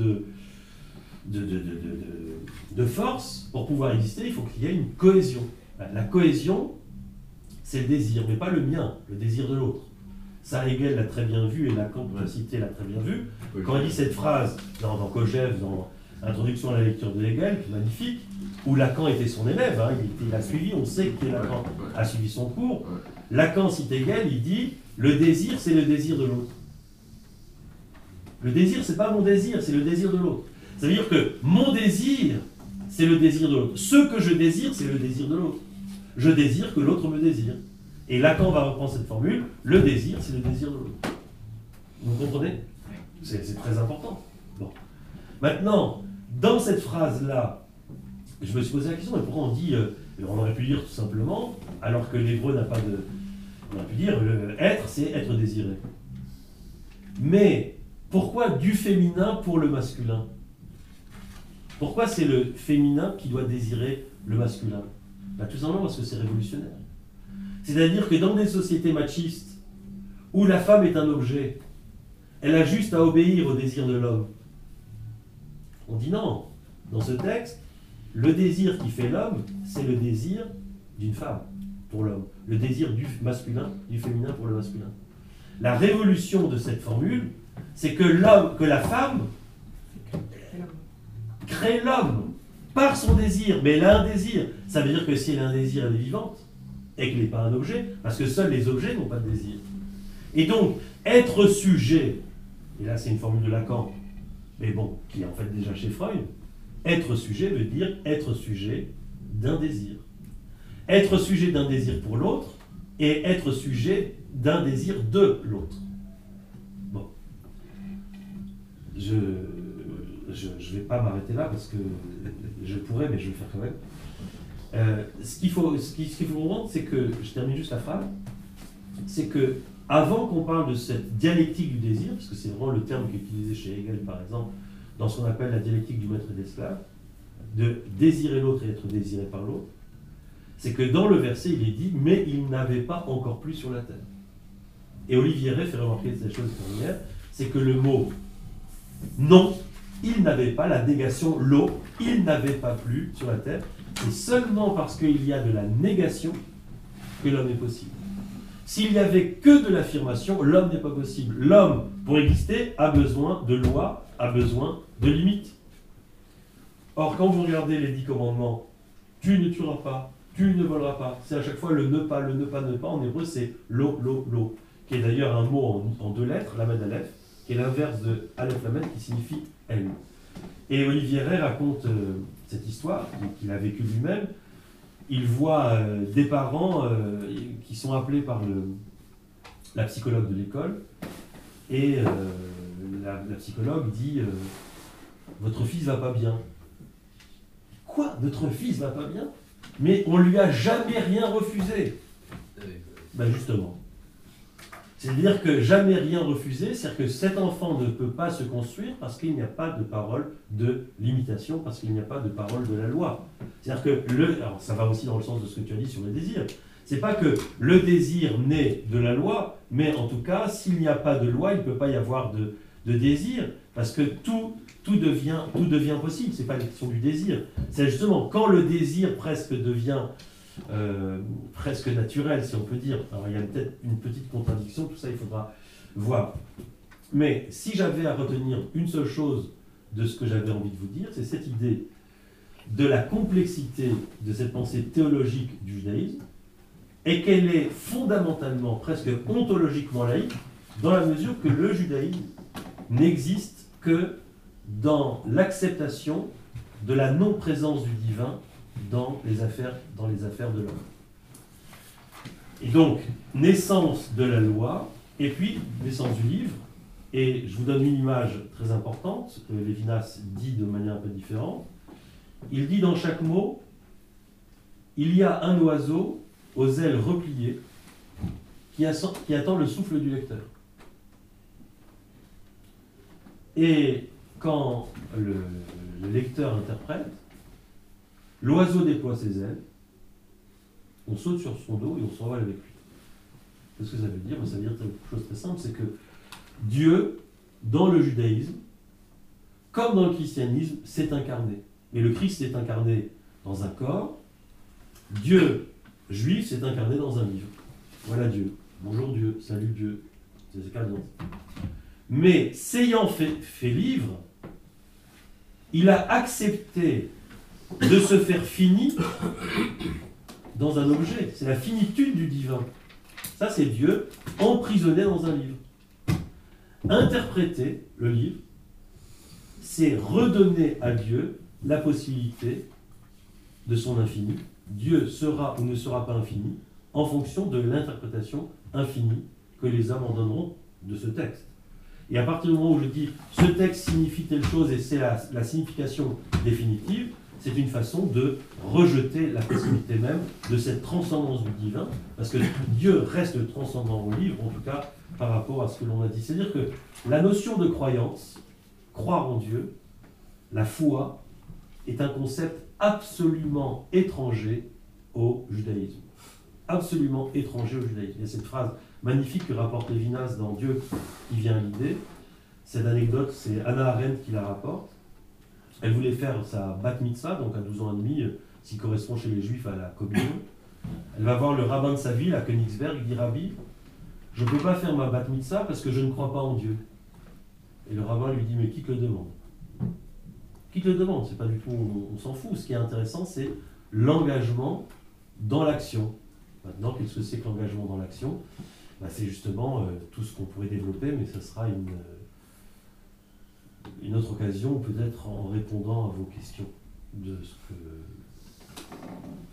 de forces. Pour pouvoir exister, il faut qu'il y ait une cohésion. La cohésion, c'est le désir, mais pas le mien, le désir de l'autre. Ça, Hegel l'a très bien vu, et Lacan, que tu as cité, l'a très bien vu. Quand il dit cette phrase dans Kojève, dans Introduction à la lecture de Hegel, qui est magnifique, où Lacan était son élève, hein, il a suivi, on sait que Lacan a suivi son cours. Lacan cite Hegel, il dit « Le désir, c'est le désir de l'autre. » Le désir, c'est pas mon désir, c'est le désir de l'autre. Ça veut dire que mon désir, c'est le désir de l'autre. Ce que je désire, c'est le désir de l'autre. Je désire que l'autre me désire. Et Lacan va reprendre cette formule, le désir, c'est le désir de l'autre. Vous comprenez? C'est très important. Bon. Maintenant, dans cette phrase-là, je me suis posé la question, mais pourquoi on dit, on aurait pu dire tout simplement, alors que l'hébreu n'a pas de... On aurait pu dire, être, c'est être désiré. Mais pourquoi du féminin pour le masculin? Pourquoi c'est le féminin qui doit désirer le masculin? Ben, tout simplement parce que c'est révolutionnaire. C'est-à-dire que dans des sociétés machistes, où la femme est un objet, elle a juste à obéir au désir de l'homme. On dit non. Dans ce texte, le désir qui fait l'homme, c'est le désir d'une femme pour l'homme. Le désir du masculin, du féminin pour le masculin. La révolution de cette formule, c'est que la femme crée l'homme par son désir, mais elle a un désir. Ça veut dire que si elle a un désir, elle est vivante, et qu'elle n'est pas un objet, parce que seuls les objets n'ont pas de désir. Et donc, être sujet, et là c'est une formule de Lacan, mais bon, qui est en fait déjà chez Freud, être sujet veut dire être sujet d'un désir. Être sujet d'un désir pour l'autre, et être sujet d'un désir de l'autre. Bon. Je ne vais pas m'arrêter là, parce que je pourrais, mais je vais le faire quand même. Ce qu'il faut comprendre, c'est que, je termine juste la phrase, c'est que avant qu'on parle de cette dialectique du désir, parce que c'est vraiment le terme qui est utilisé chez Hegel par exemple, dans ce qu'on appelle la dialectique du maître et de l'esclave, de désirer l'autre et être désiré par l'autre, c'est que dans le verset il est dit « mais il n'avait pas encore plu sur la terre ». Et Olivier Rey fait remarquer cette chose première, c'est que le mot « non », il n'avait pas, la négation « l'eau », il n'avait pas plu sur la terre, c'est seulement parce qu'il y a de la négation que l'homme est possible. S'il n'y avait que de l'affirmation, l'homme n'est pas possible. L'homme, pour exister, a besoin de lois, a besoin de limites. Or, quand vous regardez les 10 commandements, tu ne tueras pas, tu ne voleras pas, c'est à chaque fois le ne pas, le ne pas, ne pas. En hébreu, c'est lo, qui est d'ailleurs un mot en 2 lettres, lamed aleph, qui est l'inverse de aleph lamed, qui signifie haine. Et Olivier Rey raconte cette histoire qu'il a vécue lui-même. Il voit des parents qui sont appelés par la psychologue de l'école, et la psychologue dit votre fils va pas bien. Quoi? Notre fils va pas bien? Mais on lui a jamais rien refusé. Ben justement. C'est-à-dire que jamais rien refusé, c'est-à-dire que cet enfant ne peut pas se construire parce qu'il n'y a pas de parole de limitation, parce qu'il n'y a pas de parole de la loi. C'est-à-dire que alors ça va aussi dans le sens de ce que tu as dit sur le désir. C'est pas que le désir naît de la loi, mais en tout cas, s'il n'y a pas de loi, il ne peut pas y avoir de désir, parce que tout devient possible. C'est pas la question du désir. C'est justement quand le désir presque devient presque naturel, si on peut dire. Alors il y a peut-être une petite contradiction, tout ça il faudra voir. Mais si j'avais à retenir une seule chose de ce que j'avais envie de vous dire, c'est cette idée de la complexité de cette pensée théologique du judaïsme, et qu'elle est fondamentalement, presque ontologiquement laïque, dans la mesure que le judaïsme n'existe que dans l'acceptation de la non-présence du divin dans les affaires de l'homme. Et donc, naissance de la loi, et puis naissance du livre, et je vous donne une image très importante, que Lévinas dit de manière un peu différente. Il dit dans chaque mot, il y a un oiseau aux ailes repliées qui attend le souffle du lecteur. Et quand le lecteur interprète, l'oiseau déploie ses ailes, on saute sur son dos et on s'envole avec lui. Qu'est-ce que ça veut dire? Ça veut dire quelque chose de très simple, c'est que Dieu, dans le judaïsme, comme dans le christianisme, s'est incarné. Et le Christ s'est incarné dans un corps, Dieu juif s'est incarné dans un livre. Voilà Dieu. Bonjour Dieu, salut Dieu. C'est ce cas d'identité. Mais s'ayant fait livre, il a accepté de se faire fini dans un objet. C'est la finitude du divin. Ça, c'est Dieu emprisonné dans un livre. Interpréter le livre, c'est redonner à Dieu la possibilité de son infini. Dieu sera ou ne sera pas infini en fonction de l'interprétation infinie que les hommes en donneront de ce texte. Et à partir du moment où je dis ce texte signifie telle chose et c'est la signification définitive, c'est une façon de rejeter la possibilité même de cette transcendance du divin, parce que Dieu reste transcendant au livre, en tout cas par rapport à ce que l'on a dit. C'est-à-dire que la notion de croyance, croire en Dieu, la foi, est un concept absolument étranger au judaïsme. Absolument étranger au judaïsme. Il y a cette phrase magnifique que rapporte Lévinas dans Dieu qui vient à l'idée. Cette anecdote, c'est Hannah Arendt qui la rapporte. Elle voulait faire sa bat mitzvah, donc à 12 ans et demi, ce qui correspond chez les juifs à la communion. Elle va voir le rabbin de sa ville, à Königsberg, il dit « Rabbi, je ne peux pas faire ma bat mitzvah parce que je ne crois pas en Dieu. » Et le rabbin lui dit « Mais qui te le demande ?» Qui te le demande? C'est pas du tout, on s'en fout. Ce qui est intéressant, c'est l'engagement dans l'action. Maintenant, qu'est-ce que c'est que l'engagement dans l'action? C'est justement tout ce qu'on pourrait développer, mais ce sera une autre occasion, peut-être en répondant à vos questions de ce que